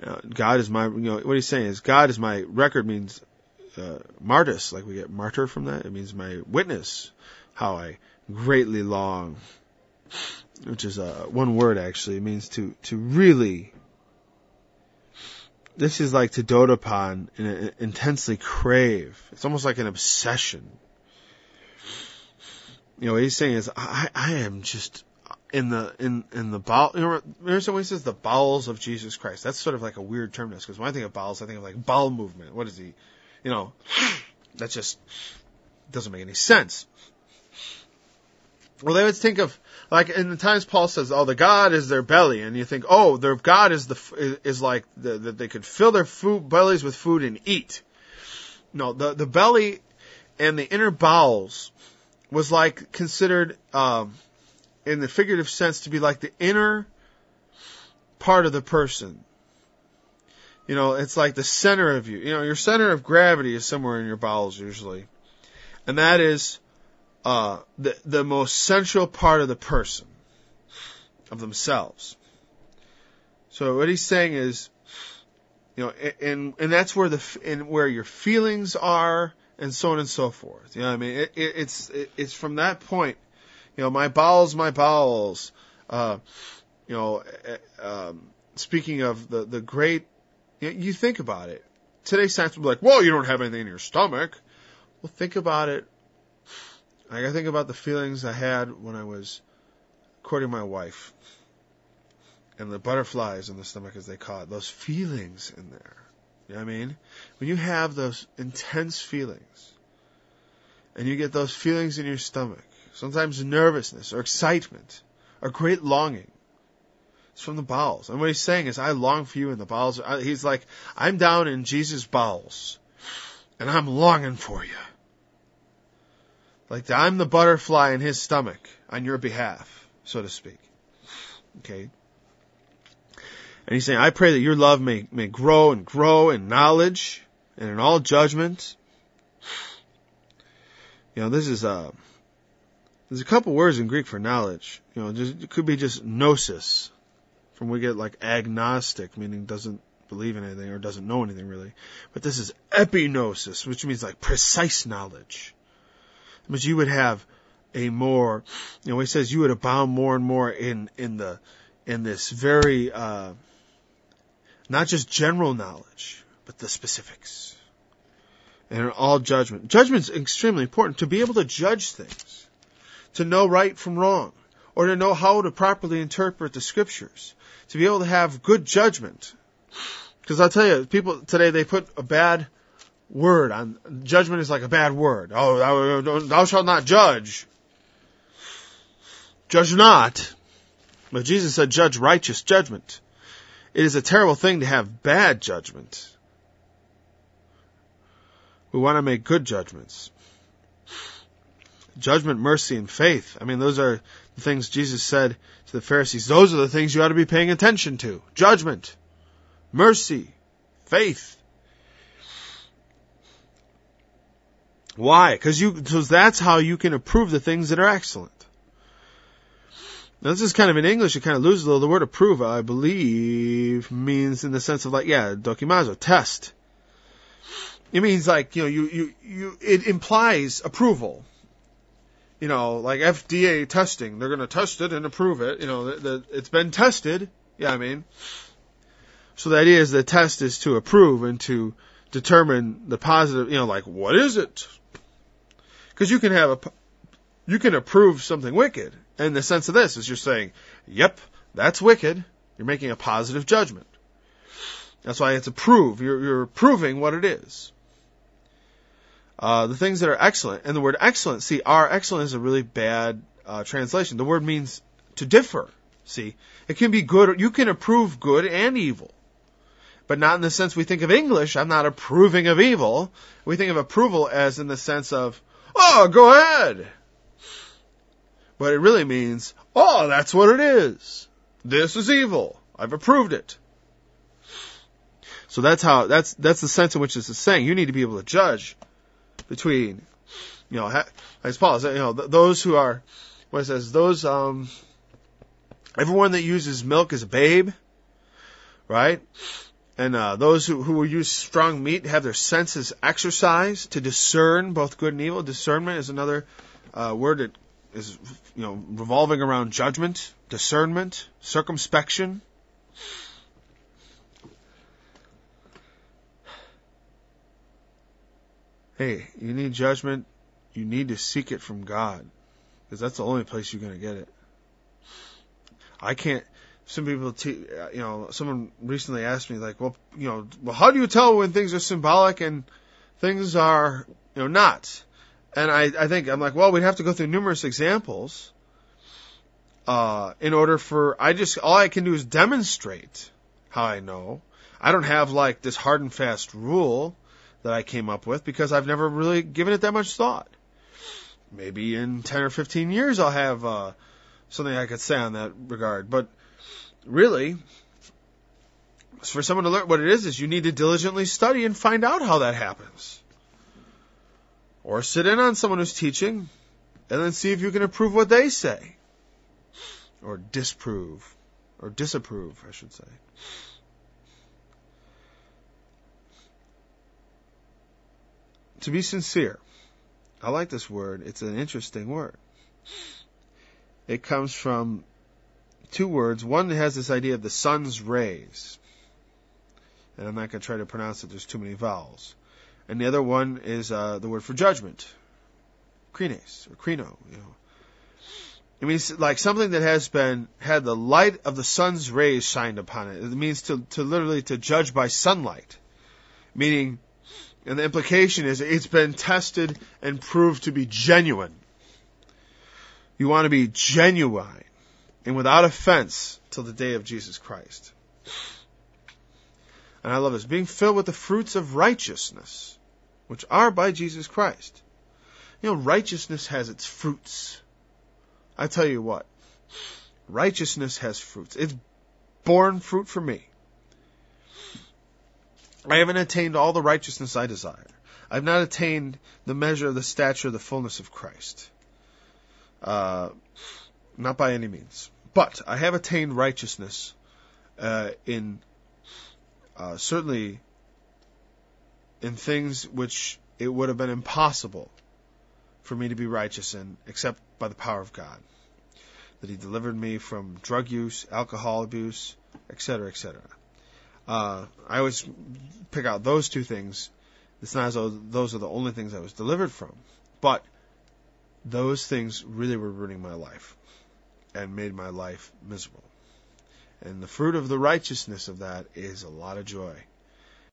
God is my, what he's saying is God is my record means martus, like we get martyr from that. It means my witness, how I greatly long, which is one word actually. It means to really, this is like to dote upon and intensely crave. It's almost like an obsession. What he's saying is, I am just in the bowel. Remember when he says the bowels of Jesus Christ? That's sort of like a weird term to us, because when I think of bowels, I think of like bowel movement. What is he? That just doesn't make any sense. Well, they would think of, like, in the times Paul says, oh, the God is their belly, and you think, oh, their God is like that they could fill their bellies with food and eat. No, the belly and the inner bowels was like considered, in the figurative sense, to be like the inner part of the person. It's like the center of you. Your center of gravity is somewhere in your bowels usually. And that is the most central part of the person, of themselves. So what he's saying is, and that's where where your feelings are, and so on and so forth. It's from that point, my bowels, speaking of the great, you think about it. Today's science will be like, well, you don't have anything in your stomach. Well, think about it. I think about the feelings I had when I was courting my wife, and the butterflies in the stomach, as they call it, those feelings in there. You know what I mean? When you have those intense feelings, and you get those feelings in your stomach, sometimes nervousness or excitement or great longing, it's from the bowels. And what he's saying is, I long for you in the bowels. He's like, I'm down in Jesus' bowels, and I'm longing for you. Like I'm the butterfly in his stomach on your behalf, so to speak. Okay? And he's saying, I pray that your love may grow and grow in knowledge and in all judgment. This is there's a couple words in Greek for knowledge. It could be just gnosis, from we get like agnostic, meaning doesn't believe in anything or doesn't know anything really. But this is epignosis, which means like precise knowledge. But you would have a more, he says you would abound more and more in this very, not just general knowledge, but the specifics. And in all judgment. Judgment is extremely important, to be able to judge things, to know right from wrong, or to know how to properly interpret the scriptures, to be able to have good judgment. Because I'll tell you, people today, they put a bad word on, judgment is like a bad word. Oh, thou shalt not judge. Judge not. But Jesus said, judge righteous judgment. It is a terrible thing to have bad judgment. We want to make good judgments. Judgment, mercy, and faith. Those are the things Jesus said to the Pharisees. Those are the things you ought to be paying attention to. Judgment, mercy, faith. Why? Because that's how you can approve the things that are excellent. Now, this is kind of in English, it kind of loses, though. The word approve, I believe, means in the sense of like, dokimazo, test. It means like, it implies approval. Like FDA testing. They're going to test it and approve it. It's been tested. So the idea is the test is to approve and to determine the positive, like, what is it? Because you can approve something wicked. And the sense of this is you're saying, yep, that's wicked. You're making a positive judgment. That's why it's approve. You're approving what it is. The things that are excellent. And the word excellent, excellent is a really bad translation. The word means to differ. See, it can be good. You can approve good and evil. But not in the sense we think of English. I'm not approving of evil. We think of approval as in the sense of, oh, go ahead. But it really means, oh, that's what it is. This is evil. I've approved it. So that's the sense in which this is saying. You need to be able to judge between, as Paul says, those who are, what it says, those, everyone that uses milk is a babe, right? And those who use strong meat have their senses exercised to discern both good and evil. Discernment is another word that is, revolving around judgment, discernment, circumspection. Hey, you need judgment. You need to seek it from God, because that's the only place you're going to get it. I can't. Some people, someone recently asked me, like, well, how do you tell when things are symbolic and things are, not? And I think, I'm like, well, we'd have to go through numerous examples, in order for, all I can do is demonstrate how I know. I don't have, like, this hard and fast rule that I came up with, because I've never really given it that much thought. Maybe in 10 or 15 years I'll have, something I could say on that regard, but really, for someone to learn what it is you need to diligently study and find out how that happens. Or sit in on someone who's teaching and then see if you can approve what they say. Or disapprove, I should say. To be sincere. I like this word. It's an interesting word. It comes from two words. One has this idea of the sun's rays. And I'm not going to try to pronounce it. There's too many vowels. And the other one is the word for judgment. Krines, or krino, It means like something that has had the light of the sun's rays shined upon it. It means to literally to judge by sunlight. Meaning, and the implication is it's been tested and proved to be genuine. You want to be genuine and without offense till the day of Jesus Christ. And I love this. Being filled with the fruits of righteousness, which are by Jesus Christ. Righteousness has its fruits. I tell you what, righteousness has fruits. It's borne fruit for me. I haven't attained all the righteousness I desire. I've not attained the measure of the stature of the fullness of Christ. Not by any means. But I have attained righteousness in certainly in things which it would have been impossible for me to be righteous in, except by the power of God. That He delivered me from drug use, alcohol abuse, etc., etc. I always pick out those two things. It's not as though those are the only things I was delivered from. But those things really were ruining my life and made my life miserable. And the fruit of the righteousness of that is a lot of joy.